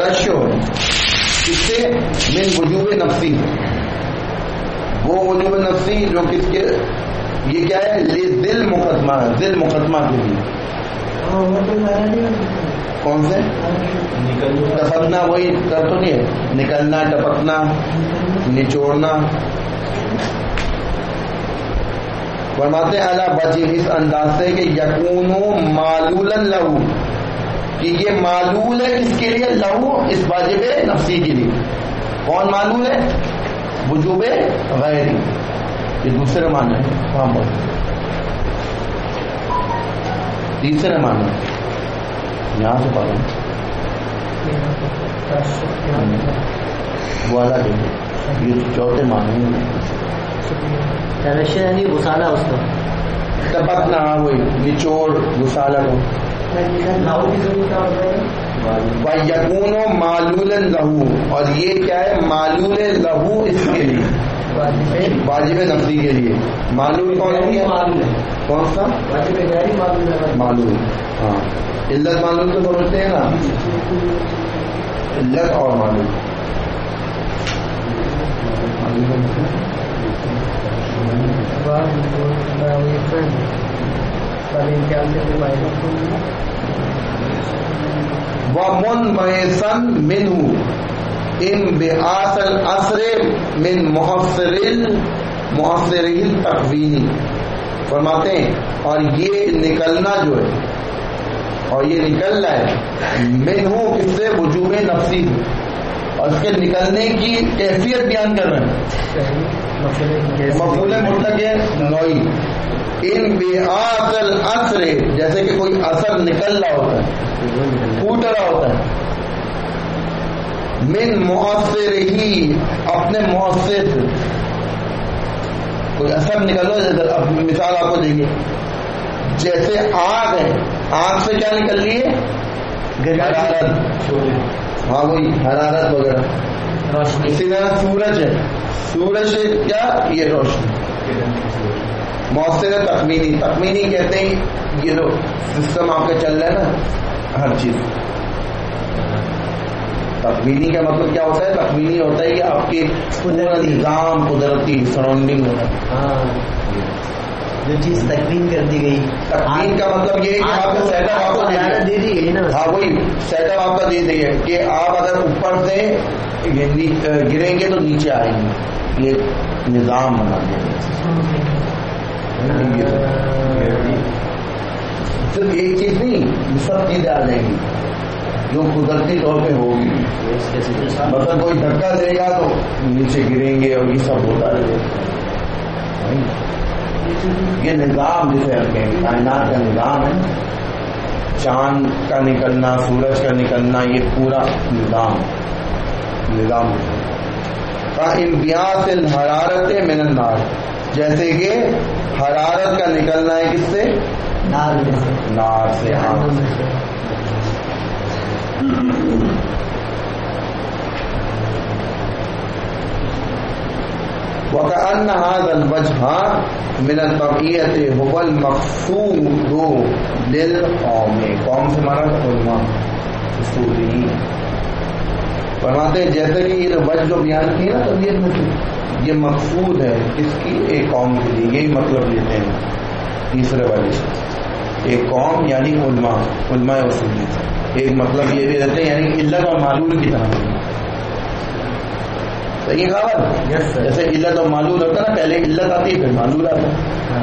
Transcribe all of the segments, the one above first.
ترشح ہے کس سے؟ من وجوب نفسی، وہ وجوب نفسی جو کس کے، یہ کیا ہے؟ دل مقدمہ ہے، دل مقدمہ کے لیے. کون سے؟ ٹپکنا، وہی کر تو نہیں ہے، نکلنا، ٹپکنا، نچوڑنا. فرماتے ہیں اعلیٰ وجہ، اس انداز سے کہ یکونو معلولا لہو، کہ یہ معلول ہے کس کے لیے؟ لہو، اس واجب نفسی کے لیے. کون معلول ہے؟ وجوب غیری. یہ دوسرے معنی ہے. کہاں پر؟ تیسرے معنی یہاں سے پڑھیں وہ الگ ہے، یہ چوتھے معنی ہے. یعنی غسالہ، اس کا ٹپکنا، وہی نچوڑ، غسالہ کو. یقون و معلول لہو، اور یہ کیا ہے؟ معلول لہو اس کے لیے، واجب نفسی کے لیے. معلول کون ہے؟ کون سا؟ معلول. ہاں، علت معلول تو سمجھتے ہیں نا، علت اور معلول. وَمُنْمَيْسًا مِنْهُ انبعاث العصر من محصر التقوینی. فرماتے ہیں اور یہ نکلنا جو ہے، اور یہ نکلنا ہے منہ کس سے؟ وجوب نفسی، اور اس کے نکلنے کی کیفیت بیان کر رہے ہیں. مفعول مطلق ہے نوعی. انبعاث العصر، جیسے کہ کوئی اثر نکل رہا ہوتا ہے، پھوٹ رہا ہوتا ہے. من مؤثر ہی، اپنے مؤثر سے کوئی اثر نکل رہا ہے. جیسے مثال آپ کو دیں گے، جیسے آگ ہے، آگ سے کیا نکل رہی ہے؟ حرارت. ہاں وہی حرارت وغیرہ. اسی طرح سورج ہے، سورج سے کیا؟ یہ روشنی. مؤثر تخمینی، تخمینی کہتے ہیں یہ لو سسٹم آپ کا چل رہا ہے نا، ہر چیز. تخمینی کا مطلب کیا ہوتا ہے؟ تخمینی ہوتا ہے کہ آپ کے پورا نظام قدرتی سراؤنڈنگ ہوتا ہے. جو چیز تکوین کر دی گئی، تکوین کا مطلب یہ ہے کہ آپ کا سیٹ اپ آپ کو دے دی گئی نا. ہاں وہی سیٹ اپ آپ کا دے دی ہے کہ آپ اگر اوپر سے گریں گے تو نیچے آئیں گے. یہ نظام بنا دیا. صرف ایک چیز نہیں، سب چیزیں آ جائیں گی جو قدرتی طور پہ ہوگی. مطلب کوئی دھکا دے گا تو نیچے گریں گے، اور یہ سب ہوتا رہے گا. یہ نظام جسے ہم کہیں گے کائنات کا نظام ہے. چاند کا نکلنا، سورج کا نکلنا، یہ پورا نظام. انبعاث الحرارت من النار، جیسے کہ حرارت کا نکلنا ہے کس سے؟ نار سے. وَكَأَنَّ هَذَا الْوَجْهَ مِنَ الطَّبْعِيَّةِ هُوَ الْمَقْصُودُ لِلْقَوْمِ. قوم سے مانا علماء اصولی. فرماتے ہیں جیسے کہ یہ وجہ جو بیان کی نا طبیعت میں، یہ مقصود ہے اس کی ایک قوم کے لیے. یہی مطلب لیتے ہیں تیسرے والے سے. ایک قوم یعنی علماء اصولی. ایک مطلب یہ بھی رہتے ہیں یعنی علت اور معلول کی طرح. صحیح خبر؟ جیسے علت اور معلول ہوتا ہے نا، پہلے علت آتی ہے پھر معلول آتا ہے.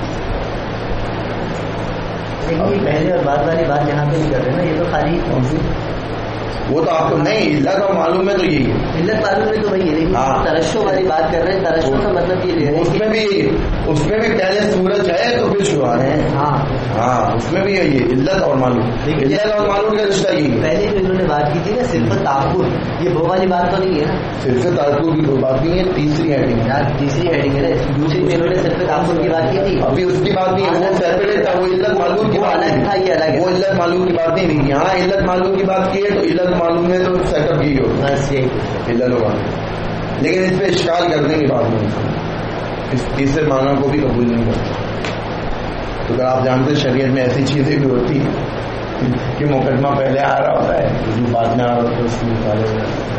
پہلے اور بعد والی بات یہاں پہ نہیں کر رہے نا، یہ تو خالی وہ تو آپ کو نہیں علت اور معلوم میں تو یہی ہے. علت معلوم میں تو وہی ہے، لیکن ترشح والی بات کر رہے ہیں. ترشح کا مطلب یہ ہے اس میں بھی پہلے سورج ہے تو پھر شعاع ہے. ہاں اس میں بھی یہی ہے علت اور معلوم. علت اور معلوم کا رشتہ یہی ہے. پہلے جو انہوں نے بات کی تھی نا صرف تعقل، یہ وہ والی بات تو نہیں ہے نا. صرف تعقل کی کوئی بات نہیں ہے. تیسری ہیڈنگ ہے. دوسری میں انہوں نے صرف تعقل کی بات کی تھی. ابھی اس کی بات نہیں ہے، وہ سیپریٹ تھا. وہ علت معلوم کی بات الگ تھا، یہ الگ ہے. وہ علت معلوم کی بات نہیں تھی. یہاں علت معلوم کی بات کی ہے تو علت معلوم میں تو سیٹ اپ کی ہوگی علت ہوگا. لیکن اس پہ اشکال کر دیں گے بعد میں. اس تیسرے معنی کو بھی قبول نہیں کرتے. تو اگر آپ جانتے شریعت میں ایسی چیزیں بھی ہوتی ہیں کہ مقدمہ پہلے آ رہا ہوتا ہے جو بعد میں آ رہا ہوتا ہے اس کی مطالعہ ہو جاتا ہے.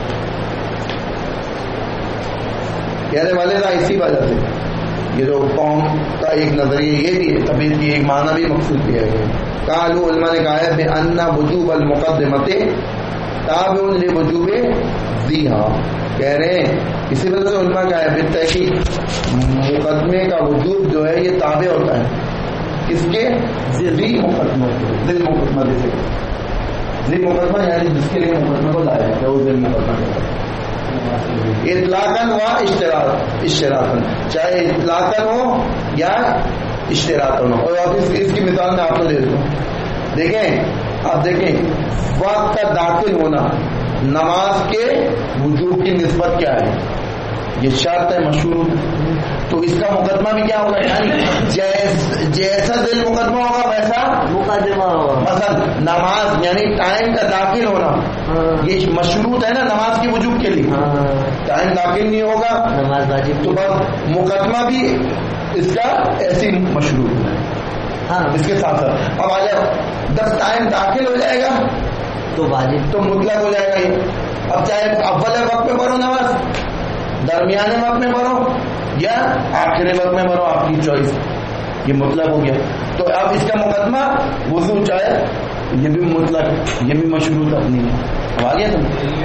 کہنے والے تھا اسی وجہ سے یہ جو قوم کا ایک نظریہ یہ بھی ہے, طبیعت کی ایک معنی بھی مقصود کیا ہے. قالوا علماء نے کہا ہے بأن وجوب المقدمۃ تابع لوجوب ذیھا, کہہ رہے ہیں اسی وجہ سے علماء کا ہے بالتحقیق مقدمے کا وجوب جو ہے یہ تابع ہوتا ہے کس کے, ذی مقدمہ, ذی مقدمہ جیسے ذی مقدمہ یعنی جس کے لیے مقدمہ کو لایا ہے وہ ذی مقدمہ کہتا ہے. اطلاقاً و اشتراطاً, چاہے اطلاقاً ہو یا اشتراطاً ہو. اور اس کی مثال میں آپ کو دے دیتا ہوں. دیکھیں آپ دیکھیں وقت کا داخل ہونا نماز کے وجوب کی نسبت کیا ہے, یہ شرط ہے مشروط. تو اس کا مقدمہ بھی کیا ہوگا, یعنی جیسا دل مقدمہ ہوگا ویسا مقدمہ ہوگا. مثلا نماز یعنی ٹائم کا داخل ہونا یہ مشروط ہے نا نماز کے وجوب کے لیے. ٹائم داخل نہیں ہوگا نماز واجب تو بس مقدمہ بھی اس کا ایسی مشروط ہے. اس کے ساتھ ساتھ اب آ جاؤ 10 ٹائم داخل ہو جائے گا تو واجب تو مطلق ہو جائے گا یہ. اب چاہے اول وقت میں پڑھو نماز, درمیانے وقت میں پڑھو یا آخری وقت میں پڑھو, آپ کی چوائس, یہ مطلق ہو گیا. تو اب اس کا مقدمہ وضو چاہے یہ بھی مطلق یہ بھی مشروط اپنی ہے. اب آ گیا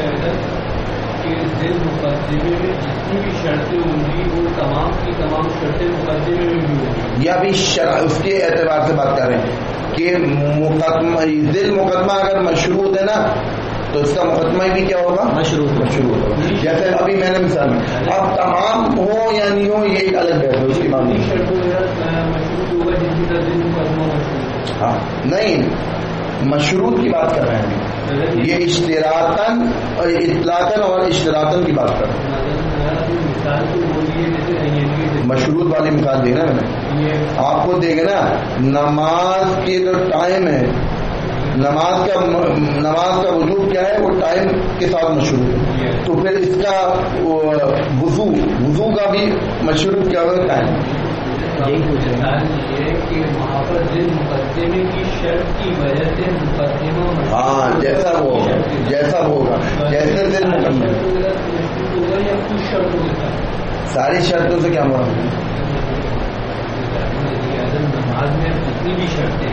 مقدمے میں جتنی بھی شرطیں ہوں گی وہ تمام کی تمام شرطیں مقدمے میں بھی ہوں گی. یا بھی اس کے اعتبار سے بات کر رہے ہیں کہ مقدمہ ذل مقدمہ اگر مشروط ہے نا تو اس کا مقدمہ بھی کیا ہوگا, مشروط ہوگا. جیسے ابھی میں نے مثال میں اب تمام ہو یا نہیں ہو یہ ایک الگ بحث ہے, اس کی بات نہیں. مشروط ہوگا جس کی طرح مقدمہ مشروط. ہاں نہیں مشروط کی بات کر رہے ہیں یہ اشتراطاً اور اطلاقاً اور اشتراطاً کی بات کر رہے ہیں. مشروط والی مثال دے نا میں نے آپ کو, دے گا نا نماز کے جو ٹائم ہے نماز کا وجوب کیا ہے وہ ٹائم کے ساتھ مشروط ہے. تو پھر اس کا وضو کا بھی مشروط کیا ہوگا ٹائم. یہ کہ وہاں پر ذل مقدمے کی شرط کی وجہ سے مقدمہ ہاں جیسا وہ ہوگا جیسے ذل مقدمے ہوگا یا کچھ شرط ہوگا. ساری شرطوں سے کیا مراد ہے, نماز میں جتنی بھی شرطیں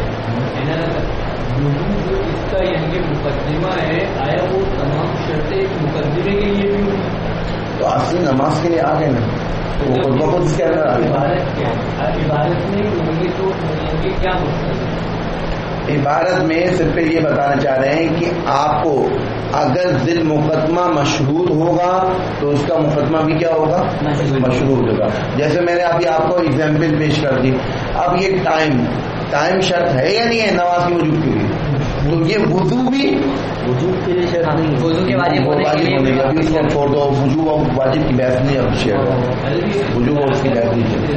جو اس کا یعنی کہ مقدمہ ہے آیا وہ تمام شرطیں مقدمے کے لیے بھی ہوگی. تو اصلی نماز کے لیے آ گئے نا وہ خود بخود اس کے اندر آ گئے. عبادت میں ہوگی تو کیا مقصد ہے. عبارت میں صرف یہ بتانا چاہ رہے ہیں کہ آپ کو اگر ذل مقدمہ مشروط ہوگا تو اس کا مقدمہ بھی کیا ہوگا, مشروط ہوگا. جیسے میں نے ابھی آپ کو ایگزامپل پیش کر دی. اب یہ ٹائم شرط ہے یا نہیں ہے نماز کی وجوب کے لیے, تو یہ وضو بھی وجوب کے لیے شرط نہیں, وضو کے واجب ہونے ابھی اس کو چھوڑ دو. وضو اور واجب کی بحث نہیں اب شیئر وضو اور اس کی بحث نہیں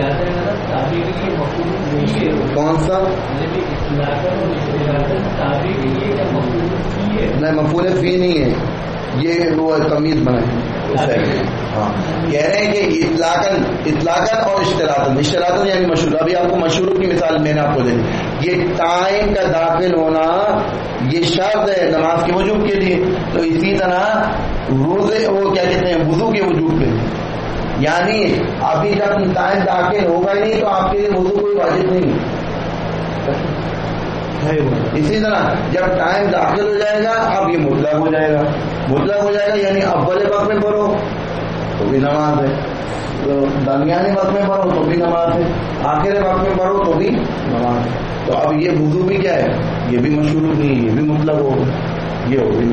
ہے. کون سا نہیں مفعول فی نہیں ہے, یہ وہ تمیز بنائے. ہاں کہہ رہے ہیں کہ اطلاقاً اور اشتراطاً یعنی مشروط. ابھی آپ کو مشروط کی مثال میں نے آپ کو دے دی. یہ ٹائم کا داخل ہونا یہ شرط ہے نماز کے وجوب کے لیے. تو اسی طرح روزے وہ کیا کہتے ہیں وضو کے وجوب کے لیے, یعنی ابھی جب ٹائم داخل ہوگا ہی نہیں تو آپ کے لیے وضو کوئی واجب نہیں. اسی طرح جب ٹائم داخل ہو جائے گا اب یہ مطلق ہو جائے گا یعنی اول وقت میں پڑھو تو بھی نماز ہے, تو درمیانے وقت میں پڑھو تو بھی نماز ہے, آخر وقت میں پڑھو تو بھی نماز ہے. تو اب یہ وضو بھی کیا ہے, یہ بھی مشروط نہیں, یہ بھی مطلق ہوگا, یہ ہوگی.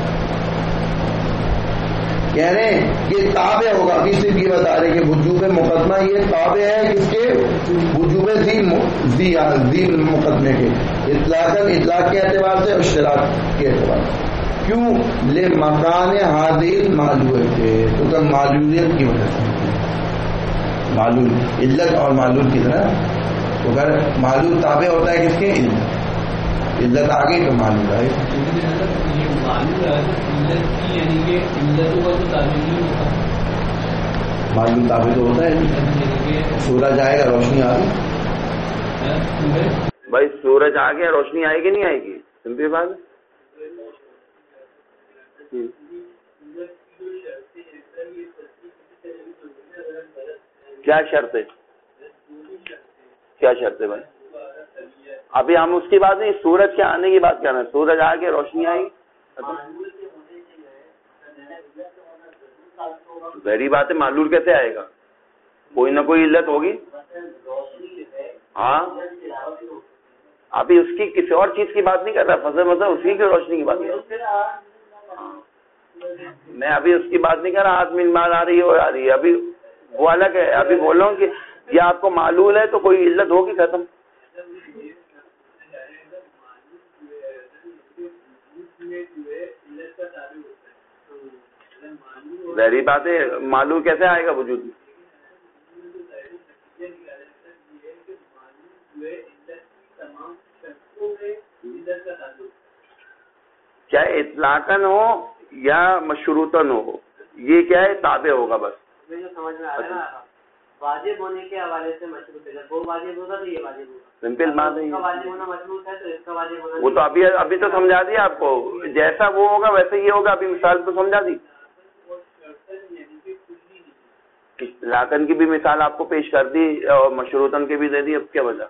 کہہ رہے ہیں یہ تابع ہوگا. ابھی صرف یہ بتا رہے کہ وجوب مقدمہ یہ تابع ہے کس کے, وجوب ذی مقدمے کے, اطلاق کے اعتبار سے اور اشتراک کے اعتبار سے. کیوں لے مکان حاضر معلول کے, تو کب معلولیت کی وجہ سے معلول علت اور معلول کی طرح. تو اگر معلول تابع ہوتا ہے کس کے, علت آ گئی تو معلول آئے. معلوم تابع تو ہوتا ہے. سورج آئے گا روشنی آ گئی, بھائی سورج آ گیا روشنی آئے گی نہیں آئے گی, سمپل بات ہے. کیا شرط ہے؟ کیا شرط ہے بھائی؟ ابھی ہم اس کی بات نہیں، سورج کے آنے کی بات کر رہے ہیں. سورج آ کے روشنی آئی، ظاہری بات ہے. معلول کیسے آئے گا؟ کوئی نہ کوئی علت ہوگی. ہاں ابھی اس کی کسی اور چیز کی بات نہیں کر رہا، فضل اسی کی روشنی کی بات کر رہا. میں ابھی اس کی بات نہیں کر رہا. ہاتھ میں مال آ رہی ہے، آ رہی ہے، ابھی وہ الگ ہے. ابھی بول رہا ہوں کہ یہ آپ کو معلول ہے تو کوئی علت ہوگی، ختم. ظاہری بات ہے، معلول کیسے آئے گا وجود میں؟ چاہے اطلاقاً ہو یا مشروطاً ہو، یہ کیا ہے؟ تابع ہوگا بس. جو سمجھ میں آ رہا ہے واجب ہونے کے حوالے سے مشروط ہے. وہ واجب ہوگا تو یہ واجب ہوگا. سمپل بات ہے. واجب ہونا مشروط ہے تو اس کا واجب ہونا. وہ تو ابھی تو سمجھا دیا آپ کو. جیسا وہ ہوگا ویسے یہ ہوگا. ابھی مثال تو سمجھا دی. اطلاقاً کی بھی مثال آپ کو پیش کر دی اور مشروطاً کی بھی دے دی. اب کیا وجہ؟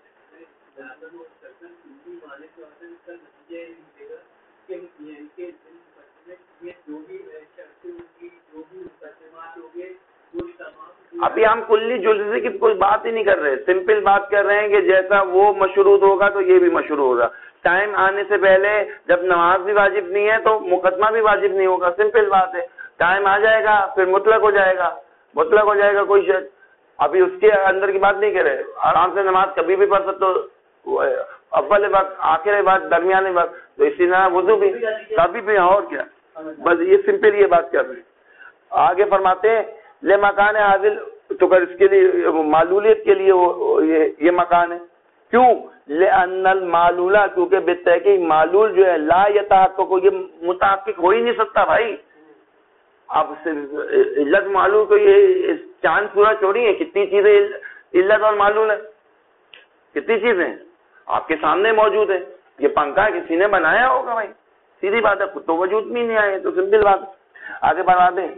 ابھی ہم کلی جزوی کی کوئی بات ہی نہیں کر رہے. سمپل بات کر رہے ہیں کہ جیسا وہ مشروط ہوگا تو یہ بھی مشروط ہوگا. ٹائم آنے سے پہلے جب نماز بھی واجب نہیں ہے تو مقدمہ بھی واجب نہیں ہوگا. سمپل بات ہے. ٹائم آ جائے گا پھر مطلق ہو جائے گا. مطلق ہو جائے گا کوئی شخص. ابھی اس کے اندر کی بات نہیں کر رہے. آرام سے نماز کبھی بھی پڑھ سکتے ہو، اول وقت، آخر وقت، درمیانے وقت. تو اسی طرح وضو بھی کبھی بھی. اور کیا، بس یہ سمپل یہ بات کر رہے ہیں. آگے فرماتے ہیں لے مکان حاضر، تو کر اس کے لیے معلولیت کے لیے یہ مکان ہے. کیوں؟ لأن المعلولہ، کیونکہ بالتحقیق معلول جو ہے لا یتحقق، یہ متحقق ہو ہی نہیں سکتا بھائی. اب علت معلول تو یہ چاند سورج چھوڑی ہے. کتنی چیزیں علت اور معلول ہے، کتنی چیزیں آپ کے سامنے موجود ہے. یہ پنکھا کسی نے بنایا ہوگا بھائی، سیدھی بات ہے. خود تو وجود میں نہیں آئے تو سمپل بات ہے. آگے بڑھا دیں.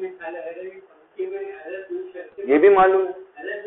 یہ بھی معلوم ہے.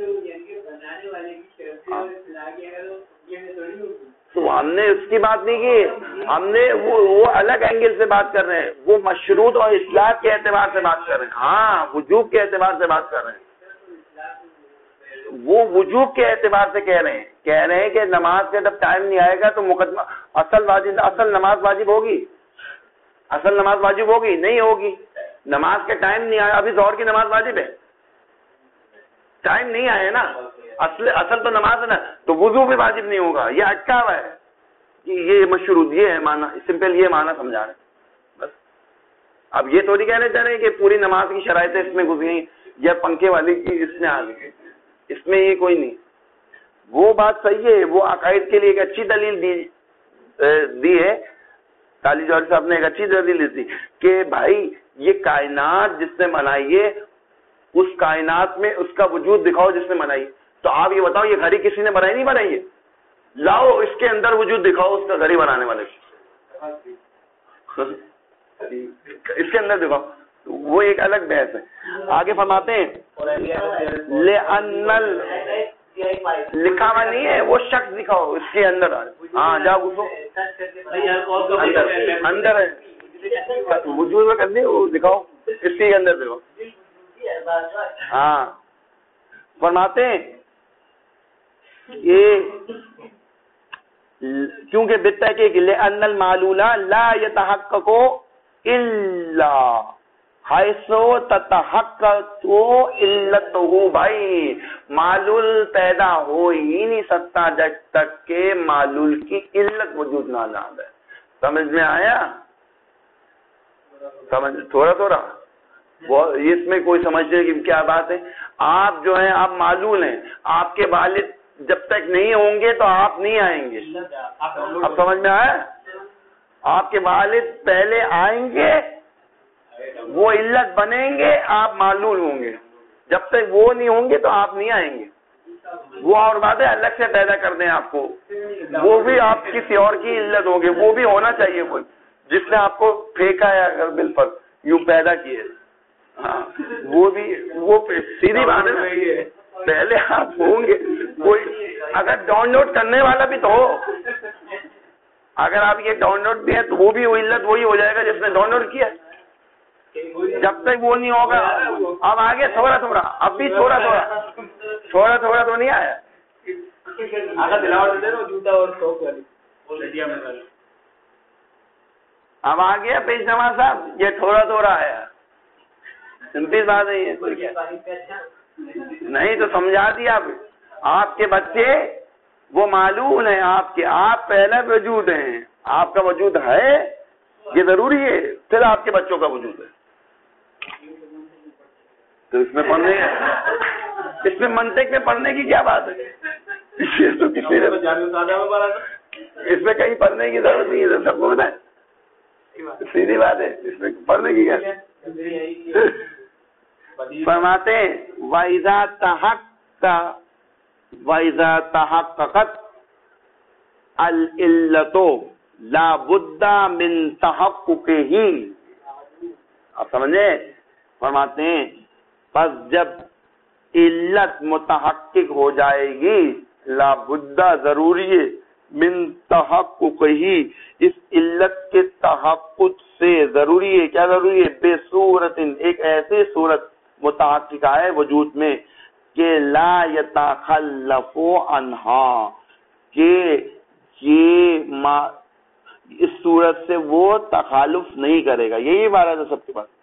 تو ہم نے اس کی بات نہیں کی. ہم نے وہ الگ اینگل سے بات کر رہے ہیں. وہ مشروط اور اصلاح کے اعتبار سے بات کر رہے ہیں. ہاں وجوب کے اعتبار سے بات کر رہے ہیں. وہ وجوب کے اعتبار سے کہہ رہے ہیں کہ نماز کا جب ٹائم نہیں آئے گا تو مقدمہ اصل نماز واجب ہوگی. اصل نماز واجب ہوگی؟ نہیں ہوگی. نماز کا ٹائم نہیں آیا. ابھی ظہر کی نماز واجب ہے، ٹائم نہیں آیا نا. اصل تو نماز ہے نا. تو وضو بھی واجب نہیں ہوگا. یہ اٹکا ہوا ہے کہ یہ مشروط، یہ ہے معنی. سمپل یہ معنی سمجھا رہے ہیں بس. اب یہ تھوڑی کہنے چاہ رہے ہیں کہ پوری نماز کی شرائطیں اس میں گزری یا پنکھے والی کی اس میں آ گئی. اس میں یہ کوئی نہیں. وہ بات صحیح ہے. وہ عقائد کے لیے ایک اچھی دلیل دی ہے. قاضی جوہری صاحب نے ایک اچھی دلیل دی کہ بھائی یہ کائنات جس نے بنائی ہے، اس کائنات میں اس کا وجود دکھاؤ جس نے بنائی. تو آپ یہ بتاؤ یہ گھڑی کسی نے بنائی نہیں بنائی ہے؟ لاؤ اس کے اندر وجود دکھاؤ اس کا گھڑی بنانے والے اس کے اندر دکھاؤ. وہ ایک الگ بحث ہے. آگے فرماتے ہیں لکھا ہوا نہیں ہے، وہ شخص دکھاؤ اس کے اندر. ہاں جاؤ گھسو اندر ہے وجود میں کرنی، وہ دکھاؤ اس کے اندر دکھاؤ. ہاں فرماتے ہیں یہ کیونکہ بالتحقیق لأن المعلول لا يتحقق الا حيث تتحقق علته. بھائی معلول پیدا ہو ہی نہیں سکتا جب تک کہ معلول کی علت وجود نہ آ جائے. سمجھ میں آیا؟ سمجھ تھوڑا وہ اس میں کوئی سمجھنے کی کیا بات ہے. آپ جو ہیں آپ معلول ہیں. آپ کے والد جب تک نہیں ہوں گے تو آپ نہیں آئیں گے. اب سمجھ میں آیا؟ آپ کے والد پہلے آئیں گے، وہ علت بنیں گے، آپ معلول ہوں گے. جب تک وہ نہیں ہوں گے تو آپ نہیں آئیں گے. وہ اور بات ہے الگ سے پیدا کر دیں آپ کو، وہ بھی آپ کسی اور کی علت ہوگی، وہ بھی ہونا چاہیے کوئی جس نے آپ کو پھینکا ہے اگر بل پر یوں پیدا کیے. ہاں وہ بھی، وہ سیدھی بات ہے نا، پہلے آپ ہوں گے کوئی، اگر ڈاؤن لوڈ کرنے والا بھی تو ہو. اگر آپ یہ ڈاؤن لوڈ بھی ہے تو وہ بھی علت وہی ہو جائے گا جس نے ڈاؤن لوڈ کیا. جب تک وہ نہیں ہوگا، اب آگے تھوڑا تھوڑا، اب بھی تھوڑا تھوڑا تو نہیں آیا. اب آگے پیش نواز صاحب یہ تھوڑا تھوڑا آیا، سمپل بات نہیں ہے. نہیں تو سمجھا دیا. آپ کے بچے وہ معلوم ہے آپ کے، آپ پہلے وجود ہیں، آپ کا وجود ہے یہ ضروری ہے، پھر آپ کے بچوں کا وجود ہے. تو اس میں پڑھنے، اس میں منطق میں پڑھنے کی کیا بات ہے؟ تو کسی نے اس میں کہیں پڑھنے کی ضرورت نہیں ہے، سب کو بتائیں سیدھی بات ہے، اس میں پڑھنے کی کیا. فرماتے ہیں وَإِذَا تَحَقَّقَتْ الْعِلَّةُ لَا بُدَّ مِنْ تَحَقُّقِهِ. آپ سمجھے؟ فرماتے ہیں پس جب علت متحقق ہو جائے گی، لا بدہ ضروری ہے، من تحققہ اس علت کے تحقق سے ضروری ہے. کیا ضروری ہے؟ بے صورت ایک ایسی صورت متحققہ ہے وجود میں کہ لا یتخلف عنہا، کہ یہ اس صورت سے وہ تخالف نہیں کرے گا. یہی عبارت ہے سب کے پاس.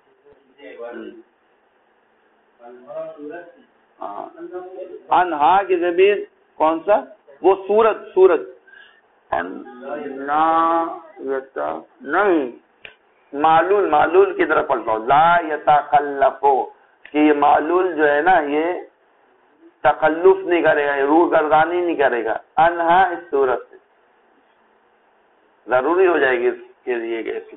انہا کی ضمیر کون سا؟ وہ صورت نہیں، معلول کی طرف پڑھتا ہوں. لا یتخلف، کہ یہ معلول جو ہے نا یہ تخلف نہیں کرے گا، روح گردانی نہیں کرے گا. انہا اس صورت سے ضروری ہو جائے گی اس کے لیے ایسی.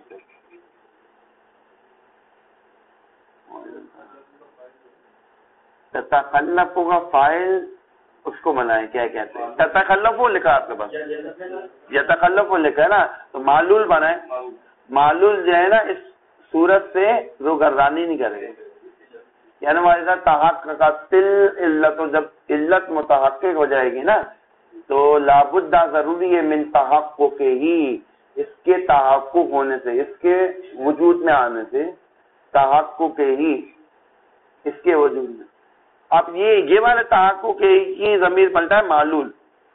تتخلف کا فائل اس کو بنائیں، کیا کہتے ہیں؟ تتخلف لکھا آپ کے پاس، یتخلف لکھا ہے نا، تو معلول بنائیں. معلول جو ہے نا اس صورت سے روح گردانی نہیں کرے گا. یعنی واضح تحقق علت، جب علت متحقق ہو جائے گی نا تو لابد ضروری ہے من تحقق ہی، اس کے تحقق ہونے سے، اس کے وجود میں آنے سے، تحقق ہی اس کے وجود میں. اب یہ والے تحقق کی ضمیر پلٹا ہے معلول.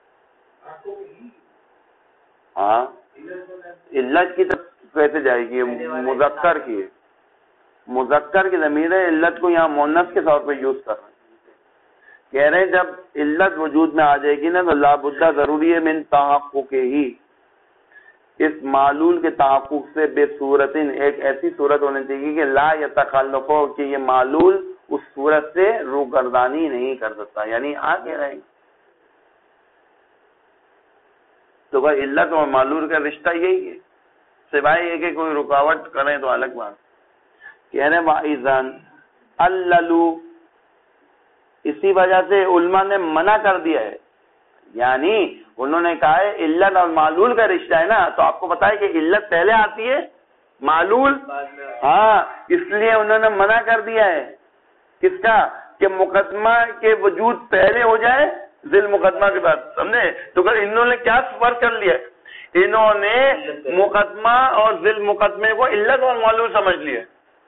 ہاں علت کی طرف کیسے جائے گی؟ مذکر کی ضمیر ہے، علت کو یہاں مؤنث کے طور پہ یوز کر رہے ہیں. کہہ رہے ہیں جب علت وجود میں آ جائے گی نا تو لابد ضروری ہے من تحقق ہی، اس معلول کے تحقق سے بے صورت ایک ایسی صورت ہونی چاہیے کہ لا یتخلف، کہ یہ معلول اس صورت سے روگردانی نہیں کر سکتا. یعنی آگے رہے گی. تو بھائی علت اور معلول کا رشتہ یہی ہے، سوائے یہ کہ کوئی رکاوٹ کریں تو الگ بات. کہہ رہے وَإِذَنْ اللَّلُوا، اسی وجہ سے علماء نے منع کر دیا ہے. یعنی انہوں نے کہا ہے علت اور معلول کا رشتہ ہے نا، تو آپ کو پتا ہے کہ علت پہلے آتی ہے، معلول ہاں، اس لیے انہوں نے منع کر دیا ہے. کس کا؟ کہ مقدمہ کے وجود پہلے ہو جائے ذیل مقدمہ کے بعد. سمجھے؟ تو اگر انہوں نے کیا فرق کر لیا، انہوں نے مقدمہ اور ذیل مقدمے کو علت اور معلول سمجھ لیا.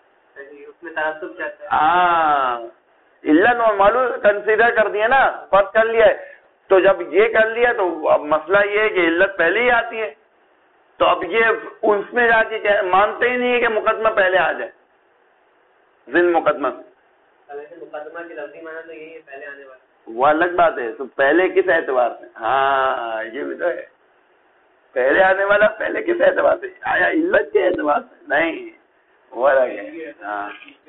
ہاں علت اور معلول کنسیڈر کر دیا نا، فرق کر لیا ہے. تو جب یہ کر لیا تو اب مسئلہ یہ ہے کہ علت پہلے ہی آتی ہے، تو اب یہ اس میں جا کے مانتے ہی نہیں ہے کہ مقدمہ پہلے آ جائے ذیل مقدمہ. مقدمہ کی لفظی معنی تو یہی ہے، پہلے آنے والا. وہ الگ بات ہے. تو پہلے کس اعتبار سے؟ ہاں یہ بھی تو ہے، پہلے آنے والا پہلے کس اعتبار سے آیا؟ علت کے اعتبار سے نہیں، وہ الگ ہے. ہاں